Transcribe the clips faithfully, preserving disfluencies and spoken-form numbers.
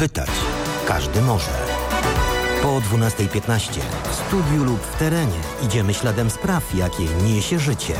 Pytać każdy może. Po dwunastej piętnaście w studiu lub w terenie idziemy śladem spraw, jakie niesie życie.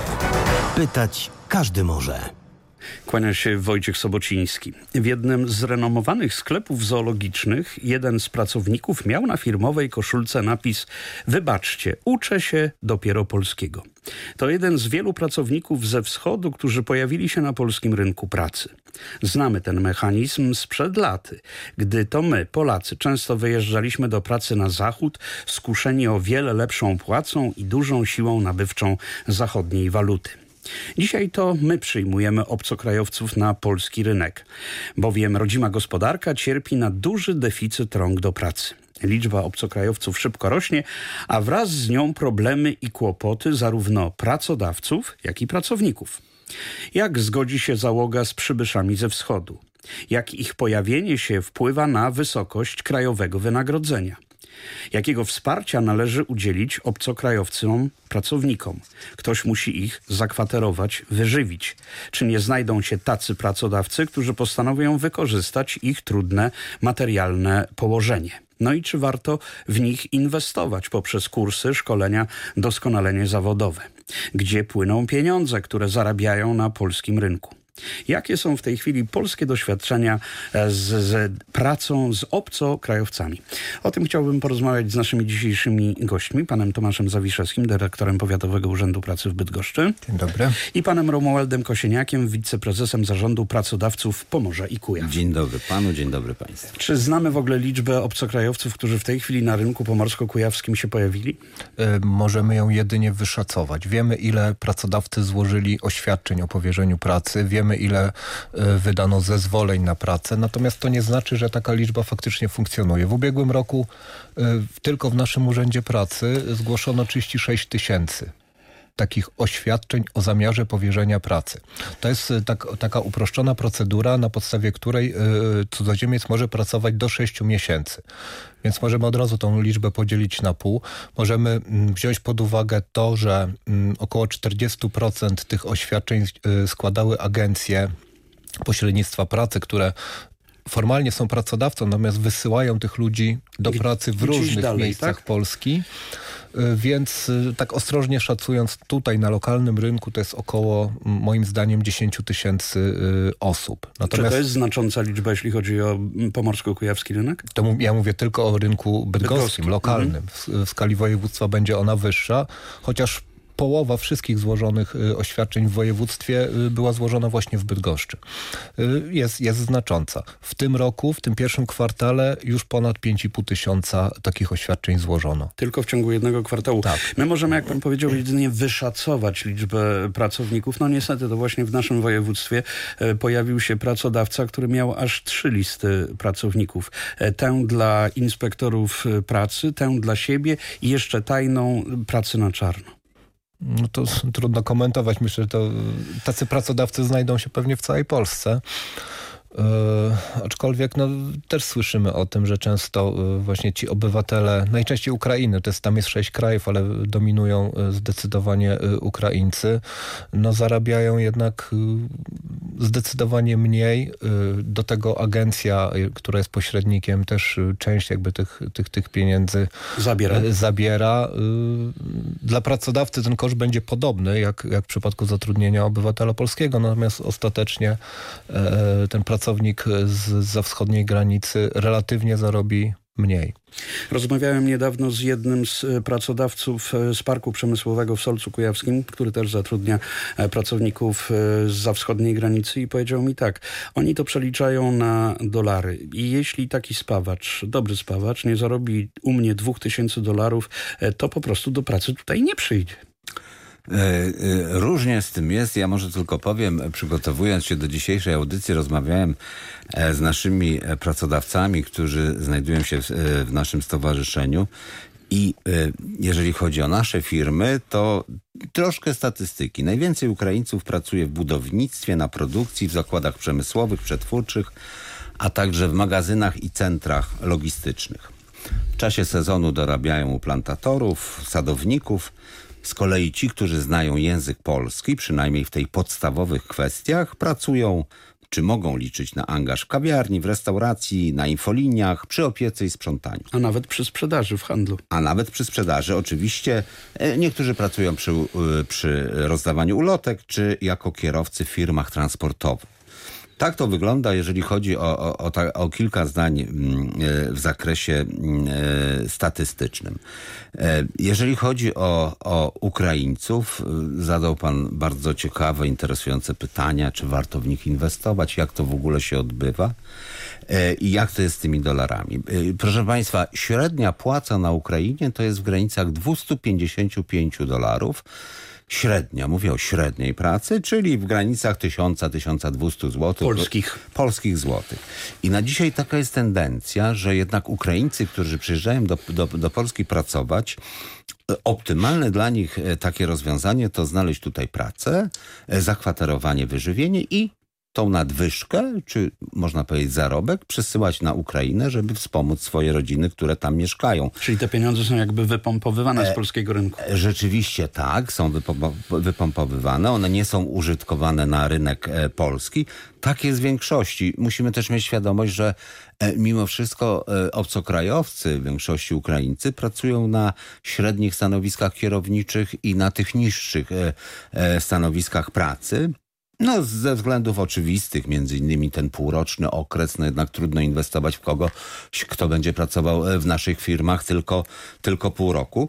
Pytać każdy może. Kłania się Wojciech Sobociński. W jednym z renomowanych sklepów zoologicznych jeden z pracowników miał na firmowej koszulce napis: wybaczcie, uczę się dopiero polskiego. To jeden z wielu pracowników ze wschodu, którzy pojawili się na polskim rynku pracy. Znamy ten mechanizm sprzed laty, gdy to my, Polacy, często wyjeżdżaliśmy do pracy na zachód, skuszeni o wiele lepszą płacą i dużą siłą nabywczą zachodniej waluty. Dzisiaj to my przyjmujemy obcokrajowców na polski rynek, bowiem rodzima gospodarka cierpi na duży deficyt rąk do pracy. Liczba obcokrajowców szybko rośnie, a wraz z nią problemy i kłopoty zarówno pracodawców, jak i pracowników. Jak zgodzi się załoga z przybyszami ze wschodu? Jak ich pojawienie się wpływa na wysokość krajowego wynagrodzenia? Jakiego wsparcia należy udzielić obcokrajowcom, pracownikom? Ktoś musi ich zakwaterować, wyżywić. Czy nie znajdą się tacy pracodawcy, którzy postanowią wykorzystać ich trudne materialne położenie? No i czy warto w nich inwestować poprzez kursy, szkolenia, doskonalenie zawodowe? Gdzie płyną pieniądze, które zarabiają na polskim rynku? Jakie są w tej chwili polskie doświadczenia z, z pracą z obcokrajowcami? O tym chciałbym porozmawiać z naszymi dzisiejszymi gośćmi, panem Tomaszem Zawiszewskim, dyrektorem Powiatowego Urzędu Pracy w Bydgoszczy. Dzień dobry. I panem Romualdem Kosieniakiem, wiceprezesem Zarządu Pracodawców Pomorza i Kujaw. Dzień dobry panu, dzień dobry państwu. Czy znamy w ogóle liczbę obcokrajowców, którzy w tej chwili na rynku pomorsko-kujawskim się pojawili? E, możemy ją jedynie wyszacować. Wiemy, ile pracodawcy złożyli oświadczeń o powierzeniu pracy, wiemy, ile wydano zezwoleń na pracę, natomiast to nie znaczy, że taka liczba faktycznie funkcjonuje. W ubiegłym roku tylko w naszym Urzędzie Pracy zgłoszono trzydzieści sześć tysięcy takich oświadczeń o zamiarze powierzenia pracy. To jest tak, taka uproszczona procedura, na podstawie której cudzoziemiec może pracować do sześciu miesięcy. Więc możemy od razu tą liczbę podzielić na pół. Możemy wziąć pod uwagę to, że około czterdzieści procent tych oświadczeń składały agencje pośrednictwa pracy, które formalnie są pracodawcą, natomiast wysyłają tych ludzi do pracy w różnych dalej, miejscach tak? Polski. Więc tak ostrożnie szacując, tutaj na lokalnym rynku to jest około, moim zdaniem, dziesięć tysięcy osób. Natomiast... Czy to jest znacząca liczba, jeśli chodzi o pomorsko-kujawski rynek? To ja mówię tylko o rynku bydgoskim, Bydgoski. lokalnym. Mhm. W, w skali województwa będzie ona wyższa, chociaż połowa wszystkich złożonych oświadczeń w województwie była złożona właśnie w Bydgoszczy. Jest, jest znacząca. W tym roku, w tym pierwszym kwartale już ponad pięć i pół tysiąca takich oświadczeń złożono. Tylko w ciągu jednego kwartału. Tak. My możemy, jak pan powiedział, jedynie wyszacować liczbę pracowników. No niestety to właśnie w naszym województwie pojawił się pracodawca, który miał aż trzy listy pracowników. Tę dla inspektorów pracy, tę dla siebie i jeszcze tajną pracy na czarno. No to trudno komentować. Myślę, że to tacy pracodawcy znajdą się pewnie w całej Polsce. Yy, aczkolwiek no, też słyszymy o tym, że często yy, właśnie ci obywatele, najczęściej Ukrainy, to jest, tam jest sześć krajów, ale dominują yy, zdecydowanie yy, Ukraińcy, no zarabiają jednak yy, zdecydowanie mniej. Yy, do tego agencja, yy, która jest pośrednikiem, też yy, część jakby tych, tych, tych pieniędzy zabiera. Yy, zabiera. Yy, dla pracodawcy ten koszt będzie podobny, jak, jak w przypadku zatrudnienia obywatela polskiego, natomiast ostatecznie yy, ten pracodawca Pracownik z, za wschodniej granicy relatywnie zarobi mniej. Rozmawiałem niedawno z jednym z pracodawców z Parku Przemysłowego w Solcu Kujawskim, który też zatrudnia pracowników zza wschodniej granicy i powiedział mi tak, oni to przeliczają na dolary i jeśli taki spawacz, dobry spawacz nie zarobi u mnie dwóch tysięcy dolarów, to po prostu do pracy tutaj nie przyjdzie. Różnie z tym jest. Ja może tylko powiem, przygotowując się do dzisiejszej audycji, rozmawiałem z naszymi pracodawcami, którzy znajdują się w, w naszym stowarzyszeniu i jeżeli chodzi o nasze firmy, to troszkę statystyki. Najwięcej Ukraińców pracuje w budownictwie, na produkcji, w zakładach przemysłowych, przetwórczych, a także w magazynach i centrach logistycznych. W czasie sezonu dorabiają u plantatorów, sadowników. Z kolei ci, którzy znają język polski, przynajmniej w tej podstawowych kwestiach, pracują czy mogą liczyć na angaż w kawiarni, w restauracji, na infoliniach, przy opiece i sprzątaniu. A nawet przy sprzedaży w handlu. A nawet przy sprzedaży. Oczywiście niektórzy pracują przy, przy rozdawaniu ulotek, czy jako kierowcy w firmach transportowych. Tak to wygląda, jeżeli chodzi o, o, o, ta, o kilka zdań w zakresie statystycznym. Jeżeli chodzi o, o Ukraińców, zadał pan bardzo ciekawe, interesujące pytania, czy warto w nich inwestować, jak to w ogóle się odbywa i jak to jest z tymi dolarami. Proszę państwa, średnia płaca na Ukrainie to jest w granicach dwieście pięćdziesiąt pięć dolarów. Średnia, mówię o średniej pracy, czyli w granicach tysiąc do tysiąc dwieście złotych. Polskich. Polskich złotych. I na dzisiaj taka jest tendencja, że jednak Ukraińcy, którzy przyjeżdżają do, do, do Polski pracować, optymalne dla nich takie rozwiązanie to znaleźć tutaj pracę, zakwaterowanie, wyżywienie i tą nadwyżkę, czy można powiedzieć zarobek, przesyłać na Ukrainę, żeby wspomóc swoje rodziny, które tam mieszkają. Czyli te pieniądze są jakby wypompowywane z polskiego rynku. Rzeczywiście tak, są wypompowywane. One nie są użytkowane na rynek polski. Tak jest w większości. Musimy też mieć świadomość, że mimo wszystko obcokrajowcy, w większości Ukraińcy, pracują na średnich stanowiskach kierowniczych i na tych niższych stanowiskach pracy. No, ze względów oczywistych, między innymi ten półroczny okres, no jednak trudno inwestować w kogoś, kto będzie pracował w naszych firmach tylko, tylko pół roku.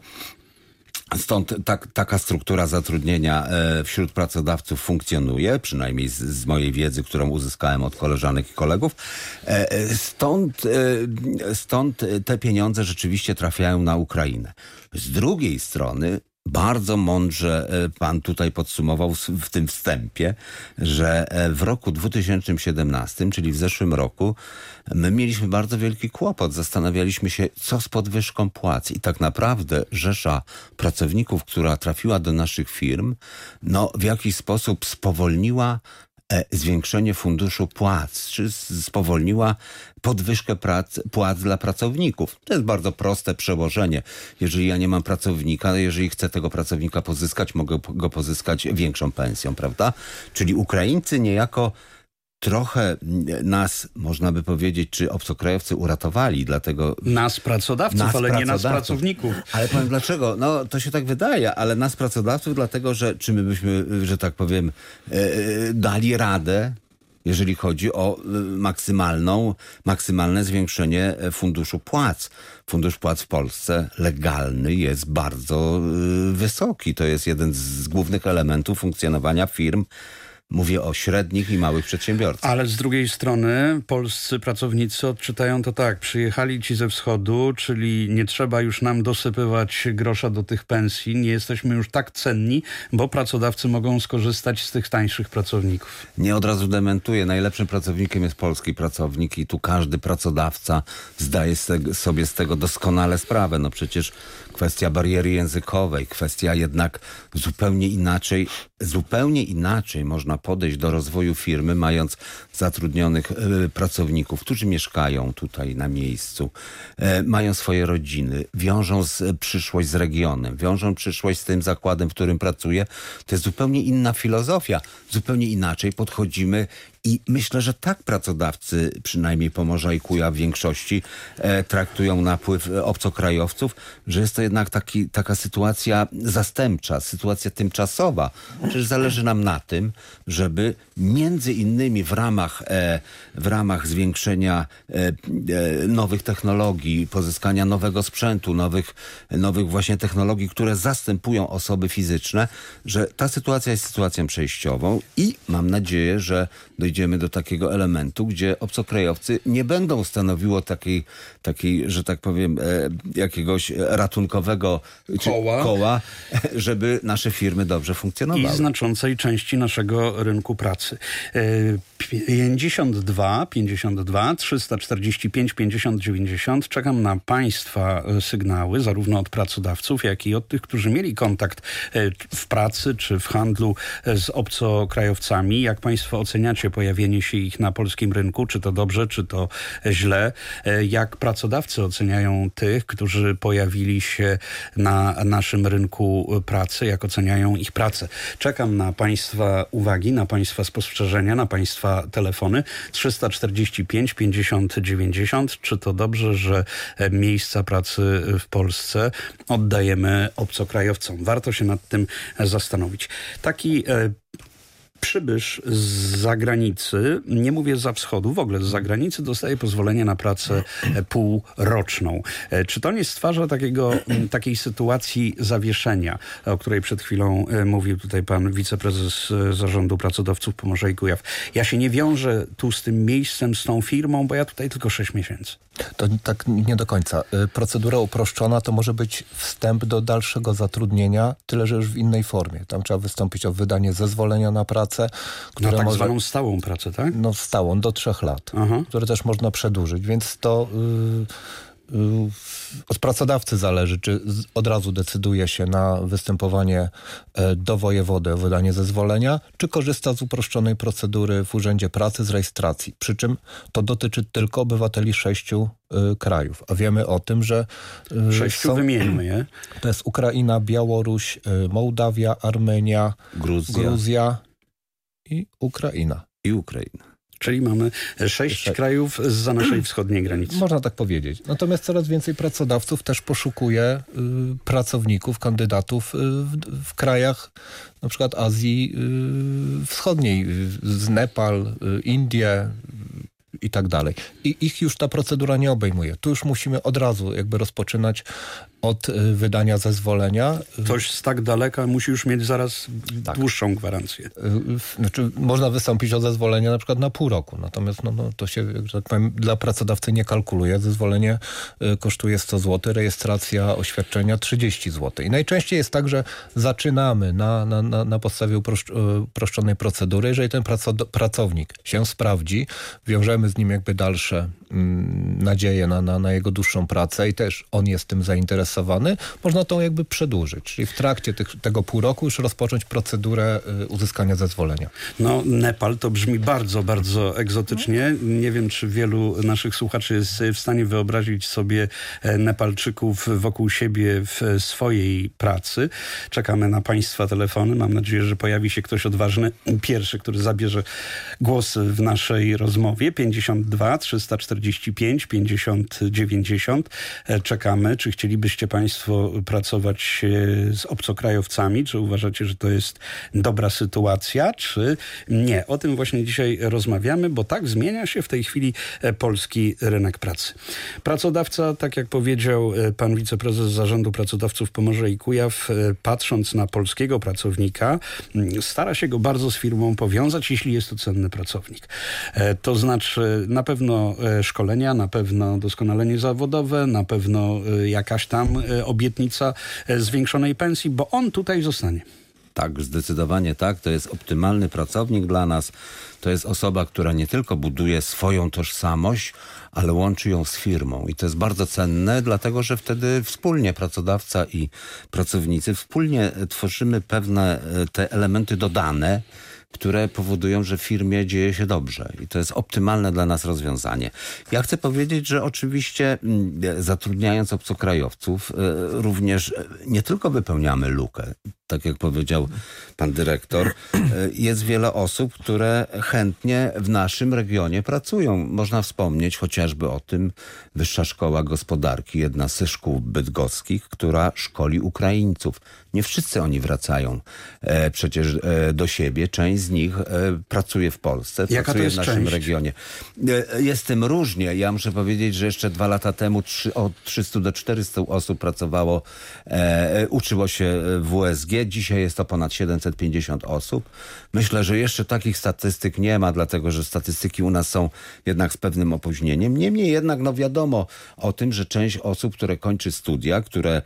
Stąd tak, taka struktura zatrudnienia wśród pracodawców funkcjonuje, przynajmniej z, z mojej wiedzy, którą uzyskałem od koleżanek i kolegów. Stąd, stąd te pieniądze rzeczywiście trafiają na Ukrainę. Z drugiej strony bardzo mądrze pan tutaj podsumował w tym wstępie, że w roku dwa tysiące siedemnastym, czyli w zeszłym roku, my mieliśmy bardzo wielki kłopot. Zastanawialiśmy się, co z podwyżką płac. I tak naprawdę rzesza pracowników, która trafiła do naszych firm, no w jakiś sposób spowolniła zwiększenie funduszu płac, czy spowolniła podwyżkę prac, płac dla pracowników. To jest bardzo proste przełożenie. Jeżeli ja nie mam pracownika, jeżeli chcę tego pracownika pozyskać, mogę go pozyskać większą pensją, prawda? Czyli Ukraińcy niejako trochę nas, można by powiedzieć, czy obcokrajowcy uratowali, dlatego... Nas pracodawców, nas ale pracodawców. nie nas pracowników. Ale powiem dlaczego? No, to się tak wydaje, ale nas pracodawców, dlatego, że czy my byśmy, że tak powiem, e, dali radę, jeżeli chodzi o maksymalną, maksymalne zwiększenie funduszu płac. Fundusz płac w Polsce legalny jest bardzo y, wysoki. To jest jeden z głównych elementów funkcjonowania firm. Mówię o średnich i małych przedsiębiorcach. Ale z drugiej strony polscy pracownicy odczytają to tak. Przyjechali ci ze wschodu, czyli nie trzeba już nam dosypywać grosza do tych pensji. Nie jesteśmy już tak cenni, bo pracodawcy mogą skorzystać z tych tańszych pracowników. Nie, od razu dementuję. Najlepszym pracownikiem jest polski pracownik i tu każdy pracodawca zdaje sobie z tego doskonale sprawę. No przecież kwestia bariery językowej, kwestia jednak zupełnie inaczej, zupełnie inaczej można podejść do rozwoju firmy, mając zatrudnionych y, pracowników, którzy mieszkają tutaj na miejscu, y, mają swoje rodziny, wiążą z, y, przyszłość z regionem, wiążą przyszłość z tym zakładem, w którym pracuję. To jest zupełnie inna filozofia, zupełnie inaczej podchodzimy. I myślę, że tak pracodawcy, przynajmniej Pomorza i Kujaw w większości, e, traktują napływ obcokrajowców, że jest to jednak taki, taka sytuacja zastępcza, sytuacja tymczasowa. Przecież zależy nam na tym, żeby między innymi w ramach, e, w ramach zwiększenia e, e, nowych technologii, pozyskania nowego sprzętu, nowych, nowych właśnie technologii, które zastępują osoby fizyczne, że ta sytuacja jest sytuacją przejściową i mam nadzieję, że dojdziemy do takiego elementu, gdzie obcokrajowcy nie będą stanowiło takiej, takiej że tak powiem, e, jakiegoś ratunkowego koła. koła, żeby nasze firmy dobrze funkcjonowały. I znaczącej części naszego rynku pracy. E, pięćdziesiąt dwa, pięćdziesiąt dwa, trzysta czterdzieści pięć, pięćdziesiąt dziewięćdziesiąt. Czekam na Państwa sygnały, zarówno od pracodawców, jak i od tych, którzy mieli kontakt w pracy czy w handlu z obcokrajowcami. Jak Państwo oceniacie pojawienie pojawienie się ich na polskim rynku, czy to dobrze, czy to źle. Jak pracodawcy oceniają tych, którzy pojawili się na naszym rynku pracy, jak oceniają ich pracę. Czekam na Państwa uwagi, na Państwa spostrzeżenia, na Państwa telefony. trzysta czterdzieści pięć pięćdziesiąt dziewięćdziesiąt. Czy to dobrze, że miejsca pracy w Polsce oddajemy obcokrajowcom? Warto się nad tym zastanowić. Taki e, przybysz z zagranicy, nie mówię za wschodu, w ogóle z zagranicy, dostaje pozwolenie na pracę półroczną. Czy to nie stwarza takiego, takiej sytuacji zawieszenia, o której przed chwilą mówił tutaj pan wiceprezes Zarządu Pracodawców Pomorza i Kujaw? Ja się nie wiążę tu z tym miejscem, z tą firmą, bo ja tutaj tylko sześć miesięcy. To tak nie do końca. Procedura uproszczona to może być wstęp do dalszego zatrudnienia, tyle że już w innej formie. Tam trzeba wystąpić o wydanie zezwolenia na pracę. Na tak może, zwaną stałą pracę, tak? No stałą, do trzech lat, Aha. które też można przedłużyć, więc to yy, yy, od pracodawcy zależy, czy z, od razu decyduje się na występowanie e, do wojewody o wydanie zezwolenia, czy korzysta z uproszczonej procedury w Urzędzie Pracy z rejestracji. Przy czym to dotyczy tylko obywateli sześciu y, krajów, a wiemy o tym, że y, sześciu są, wymieńmy je. To jest Ukraina, Białoruś, y, Mołdawia, Armenia, Gruzja. Gruzja i Ukraina. I Ukraina. Czyli mamy sześć Sze... krajów zza naszej wschodniej granicy. Można tak powiedzieć. Natomiast coraz więcej pracodawców też poszukuje y, pracowników, kandydatów y, w, w krajach na przykład Azji y, Wschodniej, y, z Nepal, y, Indie i tak dalej. I ich już ta procedura nie obejmuje. Tu już musimy od razu jakby rozpoczynać od y, wydania zezwolenia. Ktoś z tak daleka musi już mieć zaraz tak. dłuższą gwarancję. Y, znaczy, można wystąpić o zezwolenie na przykład na pół roku. Natomiast no, no, to się, że tak powiem, dla pracodawcy nie kalkuluje. Zezwolenie y, kosztuje sto złotych, rejestracja oświadczenia trzydzieści złotych. I najczęściej jest tak, że zaczynamy na, na, na, na podstawie uproszcz, uproszczonej procedury. Jeżeli ten praco- pracownik się sprawdzi, wiążemy z nim jakby dalsze mm, nadzieje na, na, na jego dłuższą pracę i też on jest tym zainteresowany, można to jakby przedłużyć. Czyli w trakcie tych, tego pół roku już rozpocząć procedurę y, uzyskania zezwolenia. No, Nepal to brzmi bardzo, bardzo egzotycznie. Nie wiem, czy wielu naszych słuchaczy jest w stanie wyobrazić sobie Nepalczyków wokół siebie w swojej pracy. Czekamy na Państwa telefony. Mam nadzieję, że pojawi się ktoś odważny, pierwszy, który zabierze głos w naszej rozmowie. pięćdziesiąt dwa trzysta czterdzieści pięć pięćdziesiąt dziewięćdziesiąt. Czekamy. Czy chcielibyście Państwo pracować z obcokrajowcami? Czy uważacie, że to jest dobra sytuacja, czy nie? O tym właśnie dzisiaj rozmawiamy, bo tak zmienia się w tej chwili polski rynek pracy. Pracodawca, tak jak powiedział pan wiceprezes Zarządu Pracodawców Pomorza i Kujaw, patrząc na polskiego pracownika, stara się go bardzo z firmą powiązać, jeśli jest to cenny pracownik. To znaczy na pewno szkolenia, na pewno doskonalenie zawodowe, na pewno jakaś tam obietnica zwiększonej pensji, bo on tutaj zostanie. Tak, zdecydowanie tak. To jest optymalny pracownik dla nas. To jest osoba, która nie tylko buduje swoją tożsamość, ale łączy ją z firmą. I to jest bardzo cenne, dlatego że wtedy wspólnie pracodawca i pracownicy wspólnie tworzymy pewne te elementy dodane, które powodują, że w firmie dzieje się dobrze. I to jest optymalne dla nas rozwiązanie. Ja chcę powiedzieć, że oczywiście zatrudniając obcokrajowców, również nie tylko wypełniamy lukę. Tak jak powiedział pan dyrektor, jest wiele osób, które chętnie w naszym regionie pracują. Można wspomnieć chociażby o tym Wyższa Szkoła Gospodarki, jedna ze szkół bydgoskich, która szkoli Ukraińców. Nie wszyscy oni wracają e, przecież e, do siebie. Część z nich e, pracuje w Polsce, Jaka pracuje to jest w naszym część? regionie. E, jest tym różnie. Ja muszę powiedzieć, że jeszcze dwa lata temu trzy, od trzystu do czterystu osób pracowało, e, uczyło się w U S G. Dzisiaj jest to ponad siedemset pięćdziesiąt osób. Myślę, że jeszcze takich statystyk nie ma, dlatego że statystyki u nas są jednak z pewnym opóźnieniem. Niemniej jednak no wiadomo o tym, że część osób, które kończy studia, które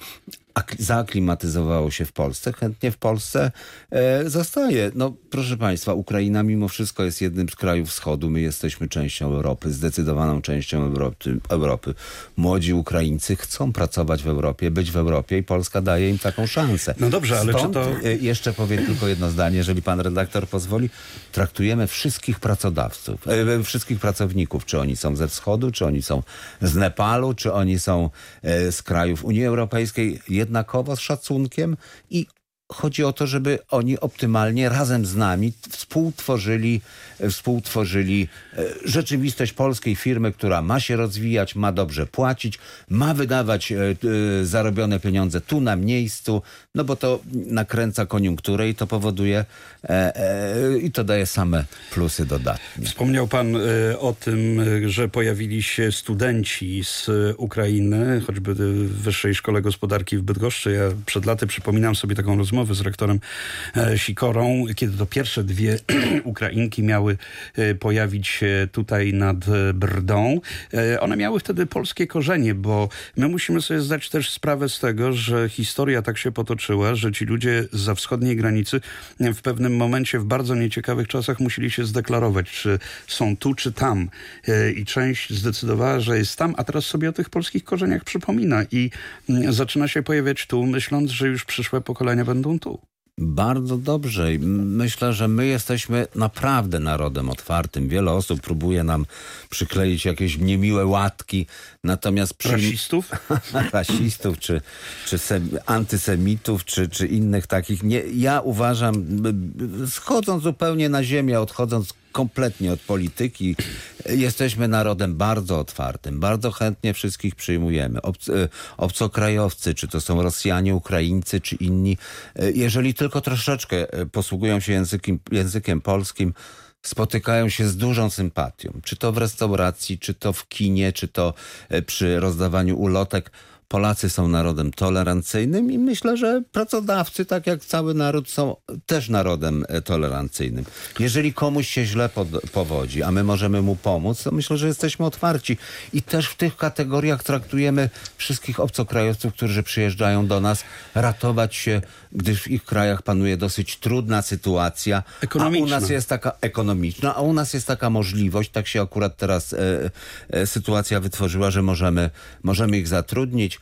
zaaklimatyzowało się w Polsce, chętnie w Polsce e, zostaje. No proszę Państwa, Ukraina mimo wszystko jest jednym z krajów wschodu. My jesteśmy częścią Europy, zdecydowaną częścią Europy. Europy. Młodzi Ukraińcy chcą pracować w Europie, być w Europie i Polska daje im taką szansę. No dobrze, ale Stąd, czy to... e, jeszcze powiem tylko jedno zdanie, jeżeli pan redaktor pozwoli. Traktujemy wszystkich pracodawców, e, wszystkich pracowników, czy oni są ze wschodu, czy oni są z Nepalu, czy oni są e, z krajów Unii Europejskiej, jednakowo z szacunkiem i chodzi o to, żeby oni optymalnie razem z nami współtworzyli, współtworzyli rzeczywistość polskiej firmy, która ma się rozwijać, ma dobrze płacić, ma wydawać zarobione pieniądze tu na miejscu, no bo to nakręca koniunkturę i to powoduje e, e, i to daje same plusy dodatnie. Wspomniał pan e, o tym, że pojawili się studenci z Ukrainy, choćby w Wyższej Szkole Gospodarki w Bydgoszczy. Ja przed laty przypominam sobie taką rozmowę z rektorem e, Sikorą, kiedy to pierwsze dwie Ukrainki miały e, pojawić się tutaj nad Brdą. E, one miały wtedy polskie korzenie, bo my musimy sobie zdać też sprawę z tego, że historia tak się potoczyła, że ci ludzie zza wschodniej granicy w pewnym momencie w bardzo nieciekawych czasach musieli się zdeklarować, czy są tu, czy tam. E, I część zdecydowała, że jest tam, a teraz sobie o tych polskich korzeniach przypomina i m, zaczyna się pojawiać tu, myśląc, że już przyszłe pokolenia będą tu. Bardzo dobrze. Myślę, że my jesteśmy naprawdę narodem otwartym. Wiele osób próbuje nam przykleić jakieś niemiłe łatki, natomiast... Przy... Rasistów? Rasistów, czy, czy sem... antysemitów, czy, czy innych takich. Nie, ja uważam, schodząc zupełnie na ziemię, odchodząc kompletnie od polityki, jesteśmy narodem bardzo otwartym, bardzo chętnie wszystkich przyjmujemy. Obc- obcokrajowcy, czy to są Rosjanie, Ukraińcy, czy inni, jeżeli tylko troszeczkę posługują się językiem, językiem polskim, spotykają się z dużą sympatią. Czy to w restauracji, czy to w kinie, czy to przy rozdawaniu ulotek. Polacy są narodem tolerancyjnym i myślę, że pracodawcy, tak jak cały naród, są też narodem tolerancyjnym. Jeżeli komuś się źle pod, powodzi, a my możemy mu pomóc, to myślę, że jesteśmy otwarci. I też w tych kategoriach traktujemy wszystkich obcokrajowców, którzy przyjeżdżają do nas, ratować się, gdyż w ich krajach panuje dosyć trudna sytuacja. Ekonomiczna. A u nas jest taka ekonomiczna, a u nas jest taka możliwość, tak się akurat teraz e, e, sytuacja wytworzyła, że możemy, możemy ich zatrudnić.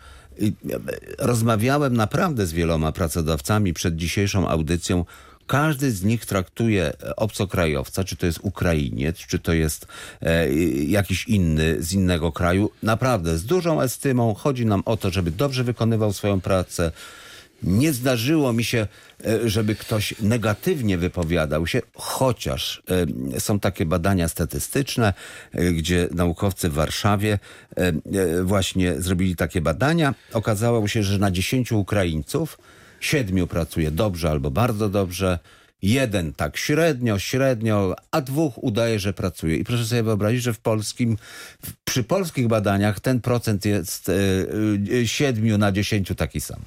Rozmawiałem naprawdę z wieloma pracodawcami przed dzisiejszą audycją. Każdy z nich traktuje obcokrajowca, czy to jest Ukrainiec, czy to jest e, jakiś inny z innego kraju, naprawdę z dużą estymą. Chodzi nam o to, żeby dobrze wykonywał swoją pracę. Nie zdarzyło mi się, żeby ktoś negatywnie wypowiadał się, chociaż są takie badania statystyczne, gdzie naukowcy w Warszawie właśnie zrobili takie badania. Okazało się, że na dziesięciu Ukraińców siedmiu pracuje dobrze albo bardzo dobrze, jeden tak średnio, średnio, a dwóch udaje, że pracuje. I proszę sobie wyobrazić, że w polskim, przy polskich badaniach ten procent jest e, siedmiu na dziesięciu taki sam.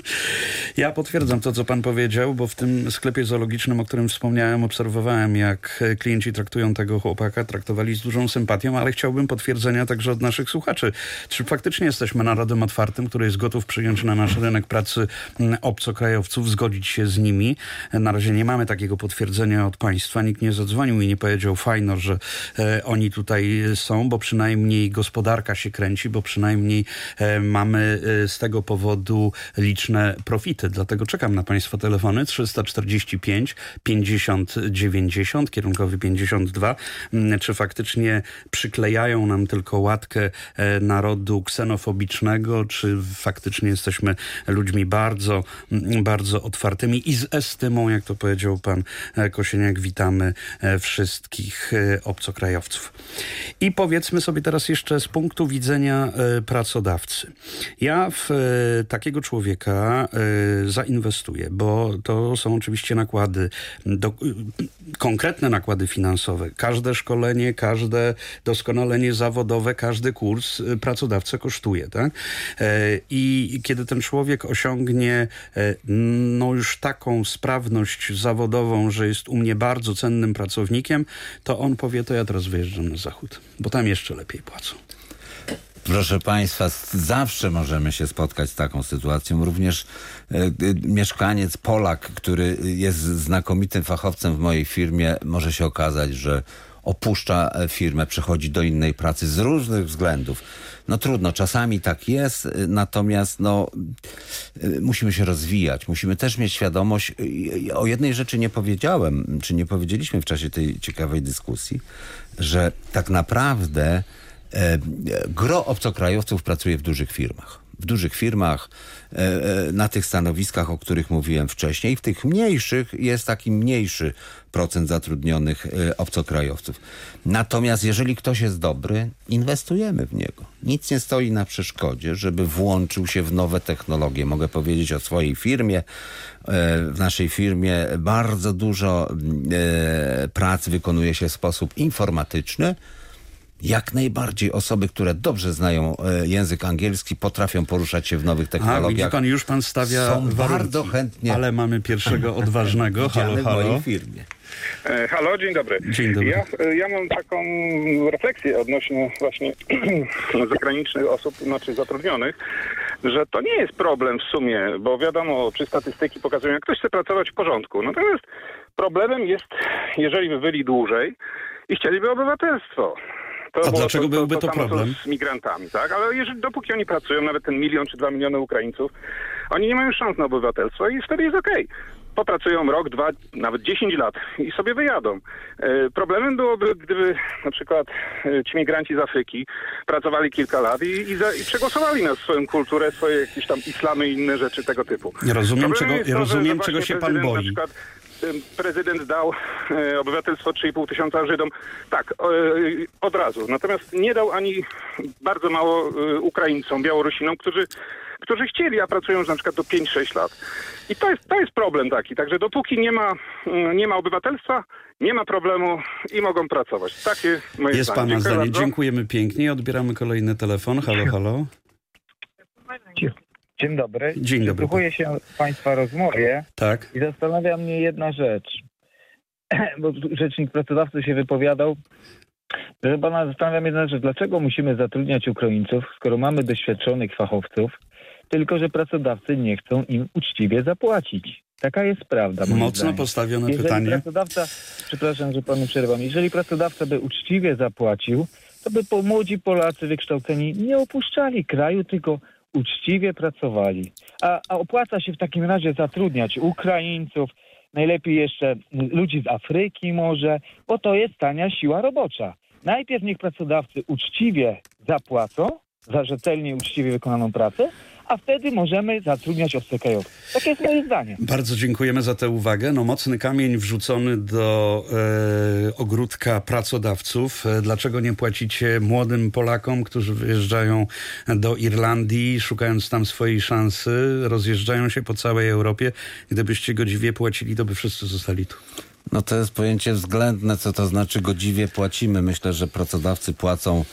Ja potwierdzam to, co pan powiedział, bo w tym sklepie zoologicznym, o którym wspomniałem, obserwowałem, jak klienci traktują tego chłopaka, traktowali z dużą sympatią, ale chciałbym potwierdzenia także od naszych słuchaczy. Czy faktycznie jesteśmy narodem otwartym, który jest gotów przyjąć na nasz rynek pracy obcokrajowców, zgodzić się z nimi? Na razie nie mamy takiego potwierdzenia od państwa. Nikt nie zadzwonił i nie powiedział fajno, że e, oni tutaj są, bo przynajmniej gospodarka się kręci, bo przynajmniej e, mamy e, z tego powodu liczne profity. Dlatego czekam na państwa telefony trzysta czterdzieści pięć pięćdziesiąt dziewięćdziesiąt, kierunkowy pięćdziesiąt dwa. Czy faktycznie przyklejają nam tylko łatkę e, narodu ksenofobicznego, czy faktycznie jesteśmy ludźmi bardzo, bardzo otwartymi i z estymą, jak to powiedział pan Kosieniak, witamy wszystkich obcokrajowców. I powiedzmy sobie teraz jeszcze z punktu widzenia pracodawcy. Ja w takiego człowieka zainwestuję, bo to są oczywiście nakłady, do, konkretne nakłady finansowe. Każde szkolenie, każde doskonalenie zawodowe, każdy kurs pracodawcę kosztuje, tak? I kiedy ten człowiek osiągnie no już taką sprawność zawodową, że jest u mnie bardzo cennym pracownikiem, to on powie, to ja teraz wyjeżdżam na zachód, bo tam jeszcze lepiej płacą. Proszę Państwa, zawsze możemy się spotkać z taką sytuacją. Również e, e, mieszkaniec, Polak, który jest znakomitym fachowcem w mojej firmie, może się okazać, że opuszcza firmę, przechodzi do innej pracy z różnych względów. No trudno, czasami tak jest, natomiast no, musimy się rozwijać. Musimy też mieć świadomość, o jednej rzeczy nie powiedziałem, czy nie powiedzieliśmy w czasie tej ciekawej dyskusji, że tak naprawdę e, gro obcokrajowców pracuje w dużych firmach. W dużych firmach, e, na tych stanowiskach, o których mówiłem wcześniej. W tych mniejszych jest taki mniejszy procent zatrudnionych e, obcokrajowców. Natomiast jeżeli ktoś jest dobry, inwestujemy w niego. Nic nie stoi na przeszkodzie, żeby włączył się w nowe technologie. Mogę powiedzieć o swojej firmie. E, w naszej firmie bardzo dużo e, prac wykonuje się w sposób informatyczny. Jak najbardziej osoby, które dobrze znają e, język angielski, potrafią poruszać się w nowych technologiach. A, widzi pan, już pan stawia Są warunki. bardzo chętnie. Ale mamy pierwszego odważnego. Halo, w halo. mojej firmie. E, Halo, dzień dobry. Dzień dobry. Ja, e, ja mam taką refleksję odnośnie właśnie zagranicznych osób, znaczy zatrudnionych, że to nie jest problem w sumie, bo wiadomo, czy statystyki pokazują, jak ktoś chce pracować w porządku. Natomiast problemem jest, jeżeli by byli dłużej i chcieliby obywatelstwo. To, A bo dlaczego to, to, byłby to, to samo problem? z migrantami, tak? Ale jeżeli, dopóki oni pracują, nawet ten milion czy dwa miliony Ukraińców, oni nie mają szans na obywatelstwo i wtedy jest okej. Popracują rok, dwa, nawet dziesięć lat i sobie wyjadą. E, problemem byłoby, gdyby na przykład e, ci migranci z Afryki pracowali kilka lat i, i, za, i przegłosowali na swoją kulturę, swoje jakieś tam islamy i inne rzeczy tego typu. Ja rozumiem, Problemem czego, jest ja to, rozumiem że czego się pan prezydent boi. Na przykład, prezydent dał e, obywatelstwo trzy i pół tysiąca Żydom. Tak, e, od razu. Natomiast nie dał ani bardzo mało e, Ukraińcom, Białorusinom, którzy, którzy chcieli, a pracują już na przykład do pięć sześć lat. I to jest, to jest problem taki. Także dopóki nie ma, nie ma obywatelstwa, nie ma problemu i mogą pracować. Takie moje Jest zdanie. pana Dziękuję zdanie. bardzo. Dziękujemy pięknie. Odbieramy kolejny telefon. Halo, halo. Dzień dobry. Dzień dobry. Przysłuchuję się Państwa rozmowie Tak. i zastanawia mnie jedna rzecz. Bo rzecznik pracodawcy się wypowiadał, że pana zastanawia mnie jedna rzecz. Dlaczego musimy zatrudniać Ukraińców, skoro mamy doświadczonych fachowców, tylko że pracodawcy nie chcą im uczciwie zapłacić? Taka jest prawda. moim Mocno zdaniem. postawione Jeżeli pytanie. pracodawca, przepraszam, że panu przerwam, jeżeli pracodawca by uczciwie zapłacił, to by po młodzi Polacy wykształceni nie opuszczali kraju, tylko uczciwie pracowali. A, a opłaca się w takim razie zatrudniać Ukraińców, najlepiej jeszcze ludzi z Afryki może, bo to jest tania siła robocza. Najpierw niech pracodawcy uczciwie zapłacą za rzetelnie, uczciwie wykonaną pracę, a wtedy możemy zatrudniać obcokrajowców. Takie jest moje zdanie. Bardzo dziękujemy za tę uwagę. No, mocny kamień wrzucony do e, ogródka pracodawców. E, dlaczego nie płacicie młodym Polakom, którzy wyjeżdżają do Irlandii, szukając tam swojej szansy, rozjeżdżają się po całej Europie? Gdybyście godziwie płacili, to by wszyscy zostali tu. No to jest pojęcie względne, co to znaczy godziwie płacimy. Myślę, że pracodawcy płacą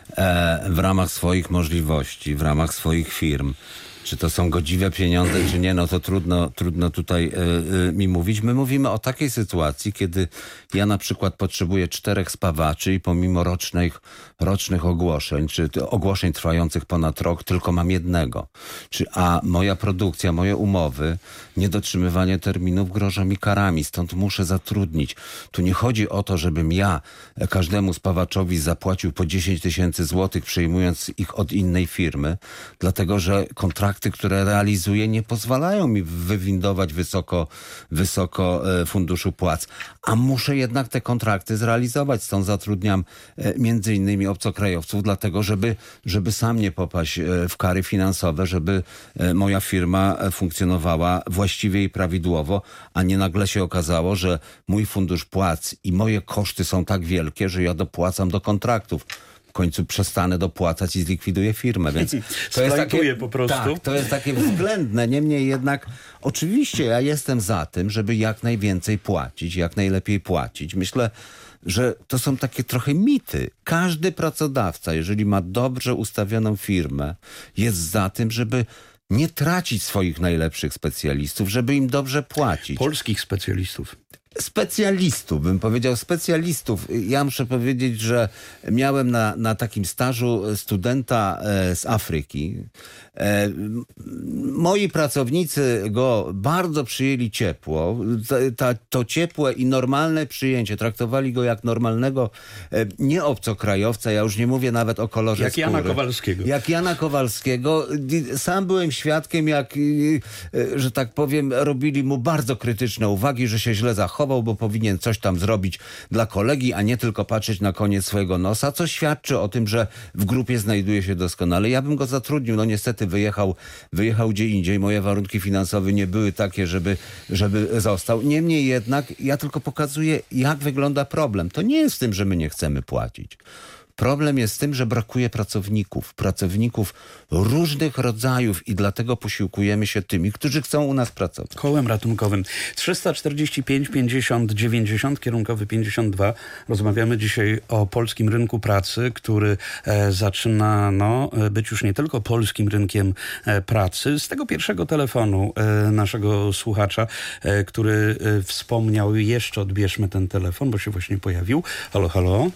e, w ramach swoich możliwości, w ramach swoich firm. Czy to są godziwe pieniądze, czy nie, no to trudno, trudno tutaj y, y, mi mówić. My mówimy o takiej sytuacji, kiedy ja na przykład potrzebuję czterech spawaczy i pomimo rocznych, rocznych ogłoszeń, czy ogłoszeń trwających ponad rok, tylko mam jednego. Czy, a moja produkcja, moje umowy, niedotrzymywanie terminów grożą mi karami, stąd muszę zatrudnić. Tu nie chodzi o to, żebym ja każdemu spawaczowi zapłacił po dziesięć tysięcy złotych, przejmując ich od innej firmy, dlatego że kontrakt które realizuję, nie pozwalają mi wywindować wysoko, wysoko funduszu płac. A muszę jednak te kontrakty zrealizować. Stąd zatrudniam między innymi obcokrajowców, dlatego żeby, żeby sam nie popaść w kary finansowe, żeby moja firma funkcjonowała właściwie i prawidłowo, a nie nagle się okazało, że mój fundusz płac i moje koszty są tak wielkie, że ja dopłacam do kontraktów. W końcu przestanę dopłacać i zlikwiduję firmę, więc to jest takie, po prostu. Tak, to jest takie względne, niemniej jednak oczywiście ja jestem za tym, żeby jak najwięcej płacić, jak najlepiej płacić. Myślę, że to są takie trochę mity. Każdy pracodawca, jeżeli ma dobrze ustawioną firmę, jest za tym, żeby nie tracić swoich najlepszych specjalistów, żeby im dobrze płacić. Polskich specjalistów. specjalistów, bym powiedział specjalistów. Ja muszę powiedzieć, że miałem na, na takim stażu studenta z Afryki. Moi pracownicy go bardzo przyjęli ciepło. Ta, to ciepłe i normalne przyjęcie. Traktowali go jak normalnego, nie obcokrajowca. Ja już nie mówię nawet o kolorze jak skóry. Jana Kowalskiego. Jak Jana Kowalskiego. Sam byłem świadkiem, jak, że tak powiem, robili mu bardzo krytyczne uwagi, że się źle zachował, bo powinien coś tam zrobić dla kolegi, a nie tylko patrzeć na koniec swojego nosa, co świadczy o tym, że w grupie znajduje się doskonale. Ja bym go zatrudnił. No niestety wyjechał, wyjechał gdzie indziej. Moje warunki finansowe nie były takie, żeby, żeby został. Niemniej jednak ja tylko pokazuję, jak wygląda problem. To nie jest w tym, że my nie chcemy płacić. Problem jest z tym, że brakuje pracowników, pracowników różnych rodzajów i dlatego posiłkujemy się tymi, którzy chcą u nas pracować. Kołem ratunkowym trzysta czterdzieści pięć pięćdziesiąt dziewięćdziesiąt, kierunkowy pięćdziesiąt dwa. Rozmawiamy dzisiaj o polskim rynku pracy, który e, zaczyna no, być już nie tylko polskim rynkiem e, pracy. Z tego pierwszego telefonu e, naszego słuchacza, e, który e, wspomniał, jeszcze odbierzmy ten telefon, bo się właśnie pojawił. Halo, halo.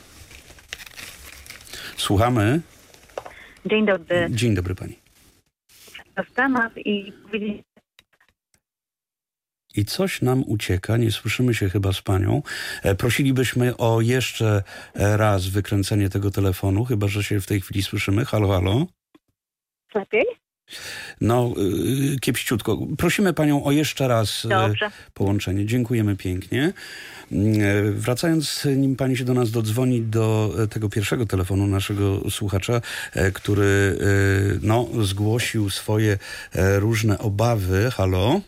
Słuchamy. Dzień dobry. Dzień dobry pani. W temat i powiedzieć... I coś nam ucieka, nie słyszymy się chyba z panią. E, prosilibyśmy o jeszcze raz wykręcenie tego telefonu, chyba że się w tej chwili słyszymy. Halo, halo. Lepiej? No, yy, kiepściutko. Prosimy panią o jeszcze raz Dobrze. połączenie. Dziękujemy pięknie. Yy, wracając, nim pani się do nas dodzwoni, do tego pierwszego telefonu naszego słuchacza, yy, który yy, no, zgłosił swoje yy, różne obawy. Halo?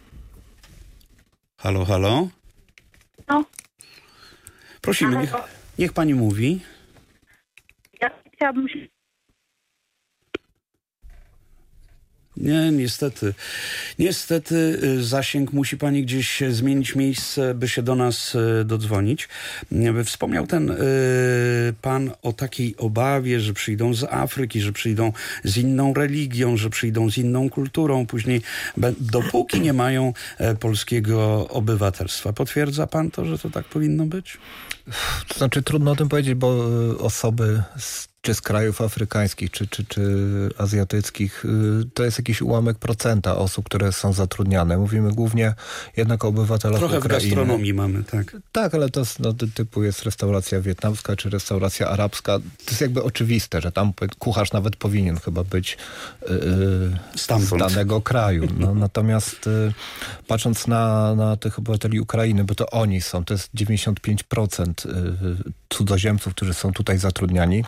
Halo, halo? No. Prosimy, niech, niech pani mówi. Ja chciałabym się... Nie, niestety. Niestety zasięg musi pani gdzieś zmienić miejsce, by się do nas dodzwonić. Wspomniał ten y, pan o takiej obawie, że przyjdą z Afryki, że przyjdą z inną religią, że przyjdą z inną kulturą. Później, dopóki nie mają polskiego obywatelstwa. Potwierdza pan to, że to tak powinno być? To znaczy trudno o tym powiedzieć, bo osoby z, czy z krajów afrykańskich, czy, czy, czy azjatyckich, to jest jakiś ułamek procenta osób, które są zatrudniane. Mówimy głównie jednak o obywatelach Trochę Ukrainy. w gastronomii mamy, tak. Tak, ale to no, typu jest restauracja wietnamska, czy restauracja arabska. To jest jakby oczywiste, że tam kucharz nawet powinien chyba być yy, z danego kraju. No, natomiast yy, patrząc na, na tych obywateli Ukrainy, bo to oni są, to jest dziewięćdziesiąt pięć procent cudzoziemców, którzy są tutaj zatrudniani.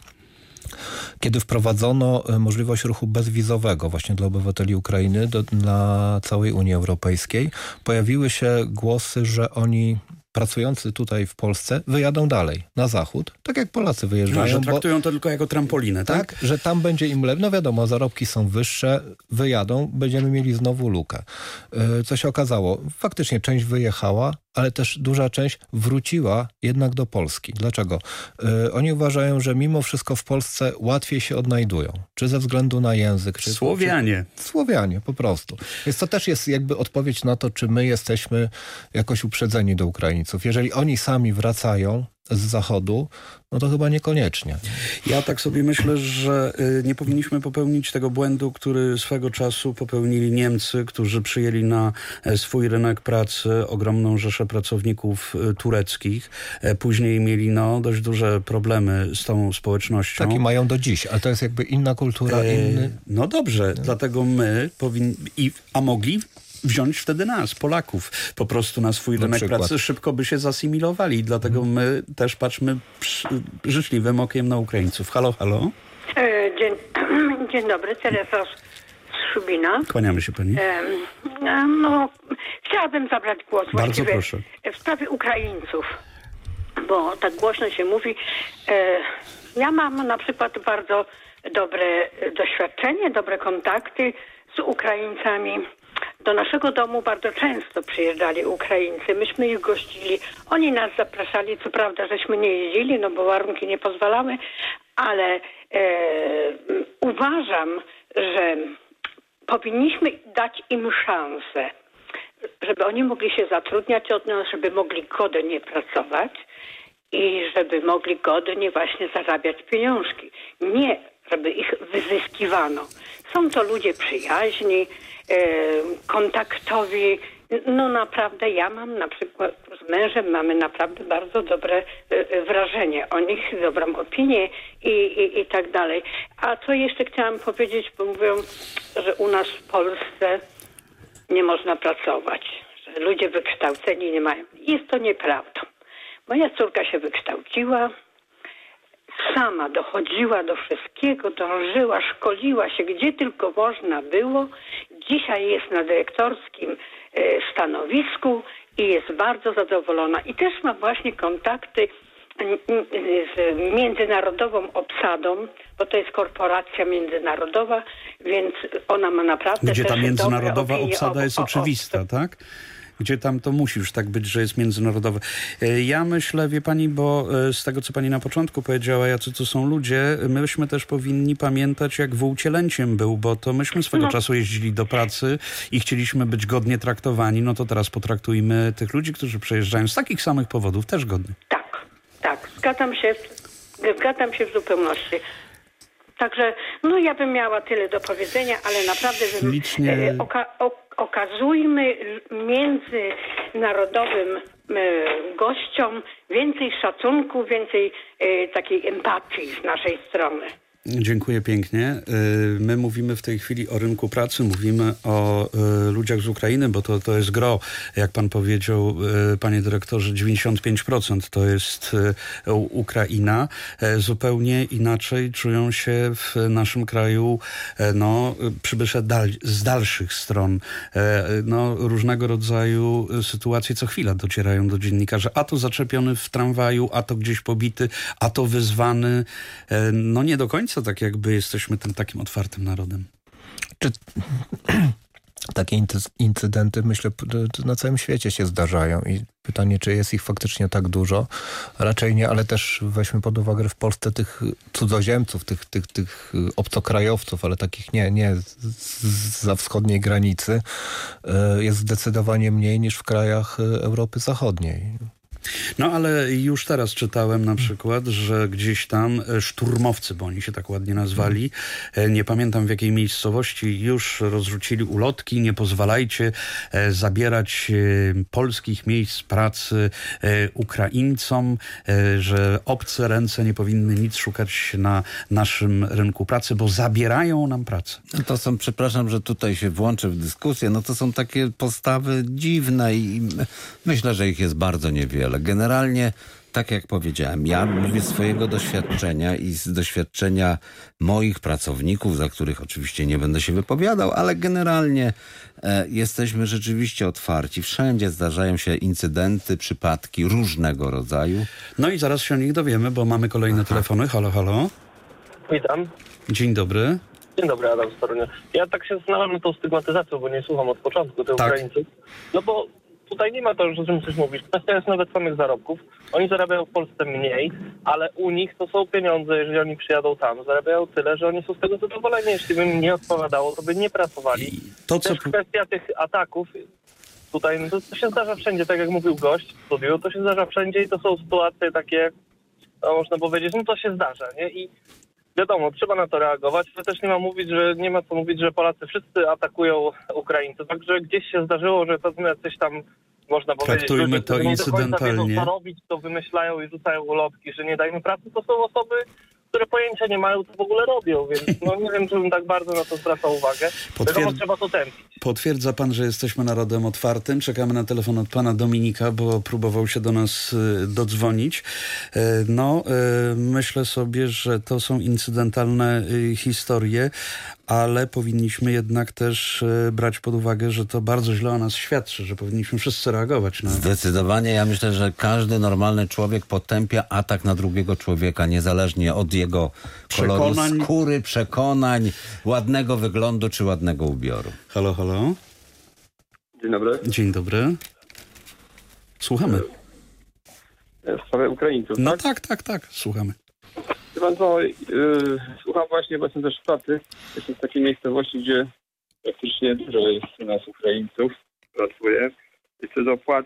Kiedy wprowadzono możliwość ruchu bezwizowego właśnie dla obywateli Ukrainy do, dla całej Unii Europejskiej, pojawiły się głosy, że oni pracujący tutaj w Polsce wyjadą dalej, na zachód, tak jak Polacy wyjeżdżają. No, że traktują bo, to tylko jako trampolinę, tak? Tak, że tam będzie im lepiej. No wiadomo, zarobki są wyższe, wyjadą, będziemy mieli znowu lukę. Co się okazało? Faktycznie część wyjechała, ale też duża część wróciła jednak do Polski. Dlaczego? Yy, oni uważają, że mimo wszystko w Polsce łatwiej się odnajdują. Czy ze względu na język. Czy, Słowianie. Czy, Słowianie, po prostu. Więc to też jest jakby odpowiedź na to, czy my jesteśmy jakoś uprzedzeni do Ukraińców. Jeżeli oni sami wracają z zachodu, no to chyba niekoniecznie. Ja tak sobie myślę, że nie powinniśmy popełnić tego błędu, który swego czasu popełnili Niemcy, którzy przyjęli na swój rynek pracy ogromną rzeszę pracowników tureckich. Później mieli no, dość duże problemy z tą społecznością. Takie mają do dziś, ale to jest jakby inna kultura, inny... E, no dobrze, no. Dlatego my powinni... I, a mogli wziąć wtedy nas, Polaków, po prostu na swój na rynek przykład. Pracy, szybko by się zasymilowali. Dlatego my też patrzmy przy, życzliwym okiem na Ukraińców. Halo, halo. E, dzień, dzień dobry, Teresa z Szubina. Kłaniamy się pani. E, no, chciałabym zabrać głos Bardzo proszę. w sprawie Ukraińców, bo tak głośno się mówi. E, ja mam na przykład bardzo dobre doświadczenie, dobre kontakty z Ukraińcami. Do naszego domu bardzo często przyjeżdżali Ukraińcy. Myśmy ich gościli. Oni nas zapraszali. Co prawda, żeśmy nie jeździli, no bo warunki nie pozwalały, ale e, uważam, że powinniśmy dać im szansę. żeby oni mogli się zatrudniać od nas, żeby mogli godnie pracować i żeby mogli godnie właśnie zarabiać pieniążki. Nie, żeby ich wyzyskiwano. Są to ludzie przyjaźni, e, kontaktowi. No naprawdę ja mam na przykład z mężem mamy naprawdę bardzo dobre e, wrażenie o nich, dobrą opinię i, i, i tak dalej. A co jeszcze chciałam powiedzieć, bo mówią, że u nas w Polsce nie można pracować, że ludzie wykształceni nie mają. Jest to nieprawdą. Moja córka się wykształciła, sama dochodziła do wszystkiego, dążyła, szkoliła się gdzie tylko można było. Dzisiaj jest na dyrektorskim stanowisku i jest bardzo zadowolona. I też ma właśnie kontakty z międzynarodową obsadą, bo to jest korporacja międzynarodowa, więc ona ma naprawdę Gdzie ta też międzynarodowa dobre obsada o, jest o, o, oczywista, tak? Gdzie tam to musi już tak być, że jest międzynarodowe. Ja myślę, wie pani, bo z tego, co pani na początku powiedziała, jacy to są ludzie, myśmy też powinni pamiętać, jak wół cielęciem był, bo to myśmy swego no. czasu jeździli do pracy i chcieliśmy być godnie traktowani, no to teraz potraktujmy tych ludzi, którzy przejeżdżają z takich samych powodów, też godnie. Tak, tak, zgadzam się, zgadzam się w zupełności. Także, no ja bym miała tyle do powiedzenia, ale naprawdę bym, Licznie... e, oka, o, okazujmy międzynarodowym e, gościom więcej szacunku, więcej e, takiej empatii z naszej strony. Dziękuję pięknie. My mówimy w tej chwili o rynku pracy, mówimy o ludziach z Ukrainy, bo to, to jest gro. Jak pan powiedział, panie dyrektorze, dziewięćdziesiąt pięć procent to jest Ukraina. Zupełnie inaczej czują się w naszym kraju no, przybysze dal, z dalszych stron. No, różnego rodzaju sytuacje co chwila docierają do dziennikarzy. A to zaczepiony w tramwaju, a to gdzieś pobity, a to wyzwany. No nie do końca tak jakby jesteśmy tym takim otwartym narodem. Czy takie incydenty, myślę, na całym świecie się zdarzają i pytanie, czy jest ich faktycznie tak dużo? Raczej nie, ale też weźmy pod uwagę, że w Polsce tych cudzoziemców, tych, tych, tych obcokrajowców, ale takich nie, nie zza wschodniej granicy jest zdecydowanie mniej niż w krajach Europy Zachodniej. No ale już teraz czytałem na przykład, że gdzieś tam szturmowcy, bo oni się tak ładnie nazwali, nie pamiętam w jakiej miejscowości, już rozrzucili ulotki, nie pozwalajcie zabierać polskich miejsc pracy Ukraińcom, że obce ręce nie powinny nic szukać na naszym rynku pracy, bo zabierają nam pracę. No to są, przepraszam, że tutaj się włączę w dyskusję, no to są takie postawy dziwne i myślę, że ich jest bardzo niewiele. Generalnie, tak jak powiedziałem, ja mówię swojego doświadczenia i z doświadczenia moich pracowników, za których oczywiście nie będę się wypowiadał, ale generalnie e, jesteśmy rzeczywiście otwarci. Wszędzie zdarzają się incydenty, przypadki różnego rodzaju. No i zaraz się o nich dowiemy, bo mamy kolejne telefony. Halo, halo. Witam. Dzień dobry. Dzień dobry, Adam z Torunia. Ja tak się zastanawiam nad tą stygmatyzacją, bo nie słucham od początku tych tak. Ukraińców. No bo tutaj nie ma to, że o czym coś mówisz. Kwestia jest nawet samych zarobków. Oni zarabiają w Polsce mniej, ale u nich to są pieniądze, jeżeli oni przyjadą tam. Zarabiają tyle, że oni są z tego zadowoleni. Jeśli by im nie odpowiadało, to by nie pracowali. To, co... Też kwestia tych ataków. Tutaj no to, to się zdarza wszędzie, tak jak mówił gość w studiu, to się zdarza wszędzie i to są sytuacje takie, no można powiedzieć, no to się zdarza, nie? I wiadomo, trzeba na to reagować, ale też nie ma mówić, że nie ma co mówić, że Polacy wszyscy atakują Ukraińców. Także gdzieś się zdarzyło, że to jacyś tam, można powiedzieć, traktujmy ludzie, to incydentalnie. Wiedzą, co robić, to wymyślają i rzucają ulotki, że nie dajmy pracy. To są osoby, które pojęcia nie mają, to w ogóle robią, więc no nie wiem, czy bym tak bardzo na to zwracał uwagę. Potwierd... Wiadomo, trzeba to tępić. Potwierdza pan, że jesteśmy narodem otwartym. Czekamy na telefon od pana Dominika, bo próbował się do nas y, dodzwonić. Y, no, y, myślę sobie, że to są incydentalne y, historie, ale powinniśmy jednak też y, brać pod uwagę, że to bardzo źle o nas świadczy, że powinniśmy wszyscy reagować na to. Zdecydowanie. Ja myślę, że każdy normalny człowiek potępia atak na drugiego człowieka, niezależnie od jego koloru przekonań. skóry, przekonań, ładnego wyglądu czy ładnego ubioru. Halo, halo. Dzień dobry. Dzień dobry. Słuchamy. W sprawie Ukraińców, No tak? tak, tak, tak. Słuchamy. Wie pan co, yy, słucham właśnie, bo jestem też w pracy. Jestem w takiej miejscowości, gdzie praktycznie dużo jest u nas Ukraińców. pracuje. I co do płac,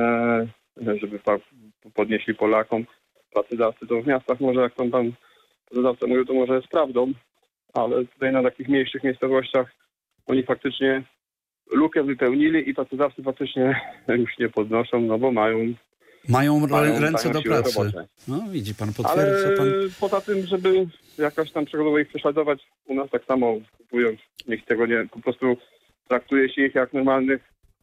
e, żeby pa, podnieśli Polakom pracodawcy, to w miastach może, jak tam pan pracodawca mówił, to może jest prawdą, ale tutaj na takich mniejszych miejscowościach oni faktycznie lukę wypełnili i pracodawcy faktycznie już nie podnoszą, no bo mają Mają, mają ręce do pracy. Robocze. No widzi pan, potwierdza Ale pan. poza tym, żeby jakoś tam przykładowo ich prześladować, u nas tak samo kupują, nikt tego nie, po prostu traktuje się ich jak normalnych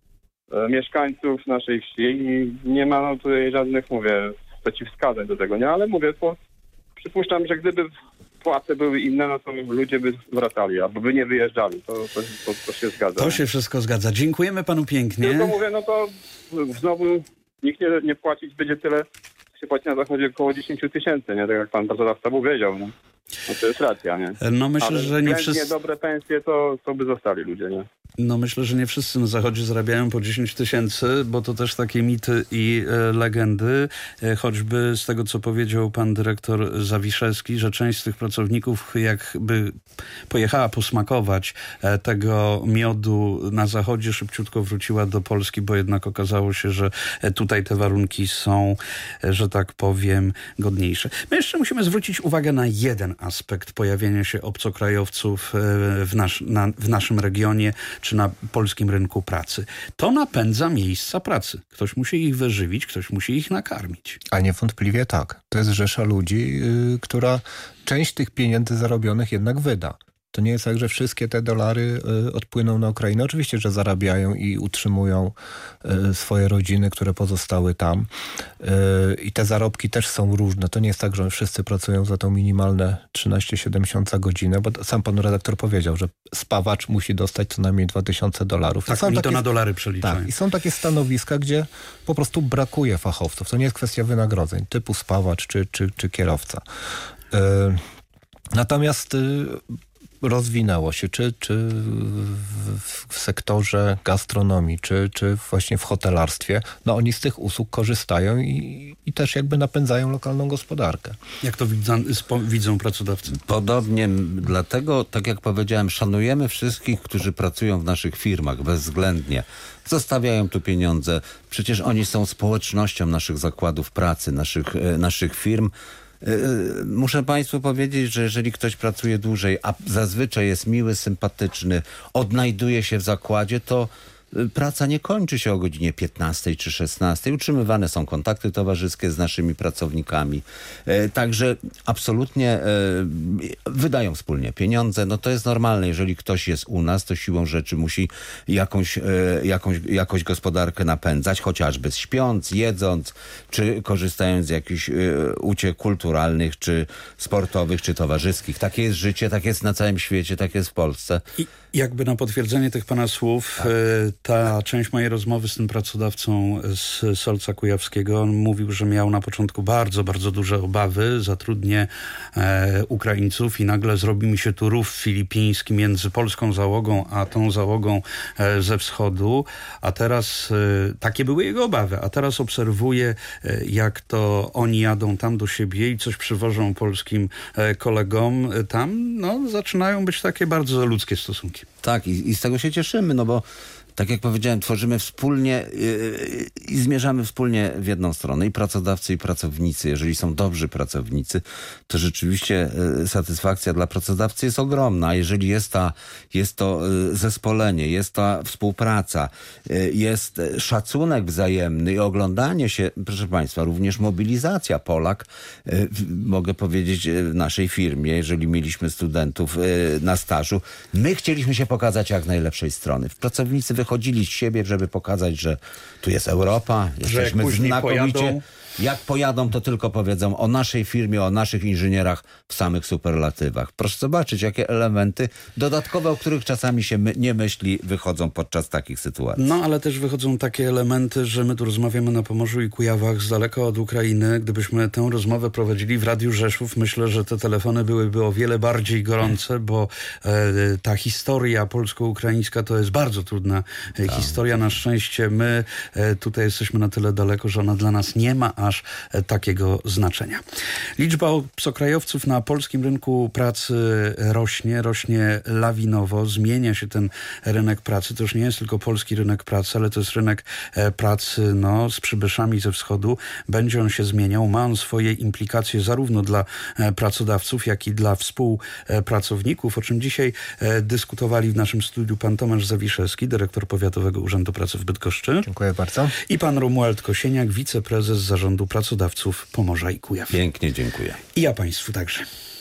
e, mieszkańców naszej wsi i nie ma no, tutaj żadnych, mówię, przeciwwskazań do tego, nie? Ale mówię, po, przypuszczam, że gdyby płace były inne, no to ludzie by wracali, albo by nie wyjeżdżali. To, to, to, to się zgadza. To się wszystko zgadza. Dziękujemy panu pięknie. Tylko mówię, no to znowu nikt nie, nie płacić będzie tyle, się płaci na zachodzie około dziesięć tysięcy, nie? Tak jak pan pracodawca powiedział, no. No to jest racja, nie? No myślę, ale że nie wszyscy... dobre pensje, to, to by zostali ludzie, nie? No myślę, że nie wszyscy na zachodzie zarabiają po dziesięć tysięcy, bo to też takie mity i e, legendy. E, choćby z tego, co powiedział pan dyrektor Zawiszewski, że część z tych pracowników jakby pojechała posmakować e, tego miodu na zachodzie, szybciutko wróciła do Polski, bo jednak okazało się, że e, tutaj te warunki są, e, że tak powiem, godniejsze. My jeszcze musimy zwrócić uwagę na jeden aspekt pojawienia się obcokrajowców e, w, nasz, na, w naszym regionie, czy na polskim rynku pracy. To napędza miejsca pracy. Ktoś musi ich wyżywić, ktoś musi ich nakarmić. A niewątpliwie tak. To jest rzesza ludzi, yy, która część tych pieniędzy zarobionych jednak wyda. To nie jest tak, że wszystkie te dolary y, odpłyną na Ukrainę. Oczywiście, że zarabiają i utrzymują y, swoje rodziny, które pozostały tam. Y, I te zarobki też są różne. To nie jest tak, że wszyscy pracują za to minimalne trzynaście siedemdziesiąt za godzinę, bo sam pan redaktor powiedział, że spawacz musi dostać co najmniej dwa tysiące dolarów. Tak, oni to na dolary przeliczają. Tak, i są takie stanowiska, gdzie po prostu brakuje fachowców. To nie jest kwestia wynagrodzeń, typu spawacz czy, czy, czy kierowca. Y, natomiast y, rozwinęło się, czy, czy w, w sektorze gastronomii, czy, czy właśnie w hotelarstwie, no oni z tych usług korzystają i, i też jakby napędzają lokalną gospodarkę. Jak to widzą, widzą pracodawcy? Podobnie, dlatego, tak jak powiedziałem, szanujemy wszystkich, którzy pracują w naszych firmach bezwzględnie. Zostawiają tu pieniądze. Przecież oni są społecznością naszych zakładów pracy, naszych, naszych firm. Muszę państwu powiedzieć, że jeżeli ktoś pracuje dłużej, a zazwyczaj jest miły, sympatyczny, odnajduje się w zakładzie, to praca nie kończy się o godzinie piętnastej czy szesnastej. Utrzymywane są kontakty towarzyskie z naszymi pracownikami. Także absolutnie wydają wspólnie pieniądze. No to jest normalne. Jeżeli ktoś jest u nas, to siłą rzeczy musi jakąś, jakąś, jakąś gospodarkę napędzać, chociażby śpiąc, jedząc, czy korzystając z jakichś uciek kulturalnych, czy sportowych, czy towarzyskich. Takie jest życie, tak jest na całym świecie, tak jest w Polsce. I jakby na potwierdzenie tych pana słów, tak. Ta część mojej rozmowy z tym pracodawcą z Solca Kujawskiego, on mówił, że miał na początku bardzo, bardzo duże obawy, zatrudnię e, Ukraińców i nagle zrobi mi się tu rów filipiński między polską załogą, a tą załogą e, ze wschodu, a teraz e, takie były jego obawy, a teraz obserwuję, e, jak to oni jadą tam do siebie i coś przywożą polskim e, kolegom e, tam, no zaczynają być takie bardzo ludzkie stosunki. Tak, i, i z tego się cieszymy, no bo tak jak powiedziałem, tworzymy wspólnie yy, i zmierzamy wspólnie w jedną stronę. I pracodawcy, i pracownicy. Jeżeli są dobrzy pracownicy, to rzeczywiście yy, satysfakcja dla pracodawcy jest ogromna. Jeżeli jest, ta, jest to yy, zespolenie, jest ta współpraca, yy, jest szacunek wzajemny i oglądanie się, proszę państwa, również mobilizacja Polak, yy, mogę powiedzieć w naszej firmie, jeżeli mieliśmy studentów yy, na stażu, my chcieliśmy się pokazać jak najlepszej strony. Pracownicy wychodzili z siebie, żeby pokazać, że tu jest Europa, że jesteśmy znakomicie. Pojadą. Jak pojadą, to tylko powiedzą o naszej firmie, o naszych inżynierach w samych superlatywach. Proszę zobaczyć, jakie elementy dodatkowe, o których czasami się my, nie myśli, wychodzą podczas takich sytuacji. No, ale też wychodzą takie elementy, że my tu rozmawiamy na Pomorzu i Kujawach z daleka od Ukrainy. Gdybyśmy tę rozmowę prowadzili w Radiu Rzeszów, myślę, że te telefony byłyby o wiele bardziej gorące, bo e, ta historia polsko-ukraińska to jest bardzo trudna e, historia. Na szczęście my e, tutaj jesteśmy na tyle daleko, że ona dla nas nie ma aż takiego znaczenia. Liczba obcokrajowców na polskim rynku pracy rośnie, rośnie lawinowo, zmienia się ten rynek pracy. To już nie jest tylko polski rynek pracy, ale to jest rynek pracy no, z przybyszami ze wschodu. Będzie on się zmieniał, ma on swoje implikacje zarówno dla pracodawców, jak i dla współpracowników, o czym dzisiaj dyskutowali w naszym studiu pan Tomasz Zawiszewski, dyrektor Powiatowego Urzędu Pracy w Bydgoszczy. Dziękuję bardzo. I pan Romuald Kosieniak, wiceprezes Zarządu Pracodawców Pomorza i Kujaw. Pięknie dziękuję. I ja państwu także.